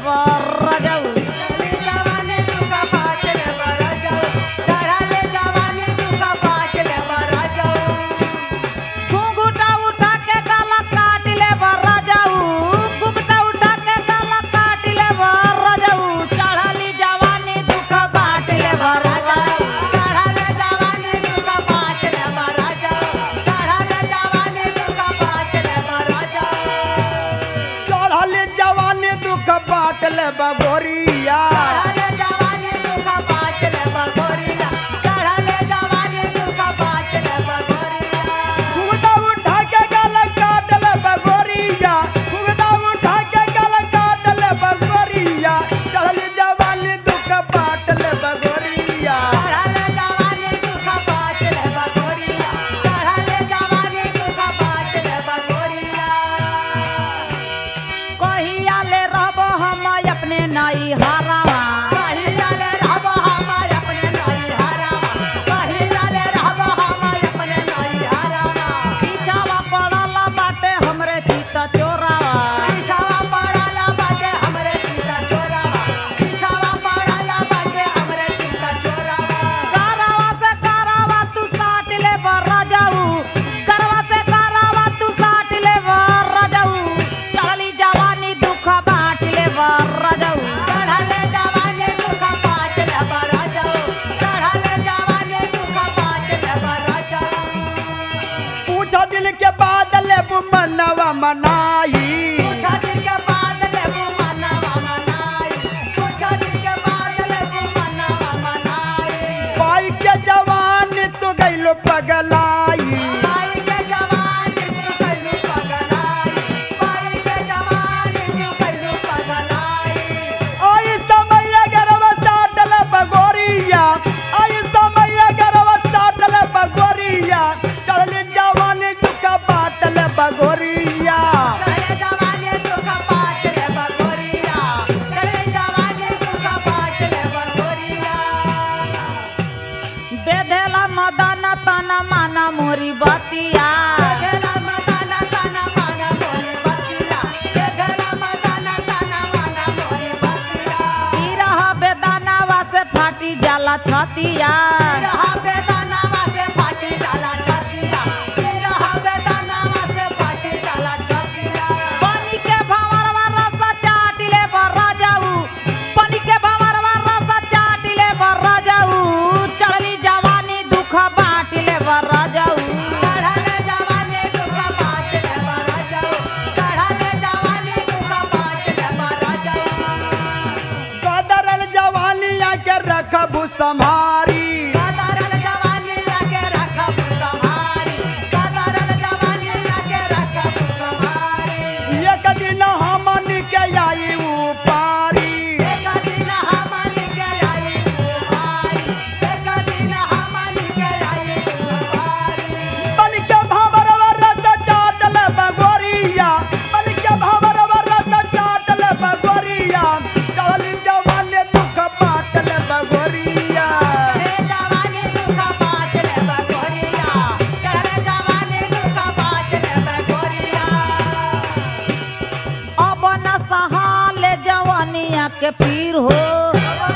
रजऊ घूंघटा उठा के गला काट ले रजऊ घूंघटा उठा के गला काट ले रजऊ चढ़ली जवानी दुख बाट ले रजऊ चढ़ल जवानी दुख बाट ले बगोरिया घूंघटा उठा के गला काट ले बगोरिया घूंघटा उठा के गला काट ले बगोरिया चढ़ल जवानी दुख बाट ले बगोरिया कहिया ले रहबो हम अपने नई हरावा पीछावा पड़ला बाटे हमरे चित चोरावा करावा से करावा तू साट ले रजऊ करवा से करावा तू साट ले रजऊ चढ़ली जवानी दुख बाट ले रजऊ पूछो दिल के बाद लेबू मनवा मनाई पाई के जवान तू गइलो पगलाई आई समय गरवा साटल बगोरिया आई समय गरवा साटल बगोरिया चढ़ल जवान दुख बाटल बगोरिया बेधेला मदन तन मन मोरी बतिया रह बेदानावा से फाटी जाला छतिया पानी के भंवरवा रस चाट ले रजऊ पानी के भंवरवा रस चाट ले रजऊ चढ़ली जवानी दुख बाट ले रजऊ कदरल जवानिया के रखबू संभारी एक दिन हमनी के आई उपारी बन के भंवरवा रस चाटल बगोरिया बन के भंवरवा रस चाटल बगोरिया चढ़ल जवान दुख बाटल बगोरिया अब न सहाले जवानिया के पीर हो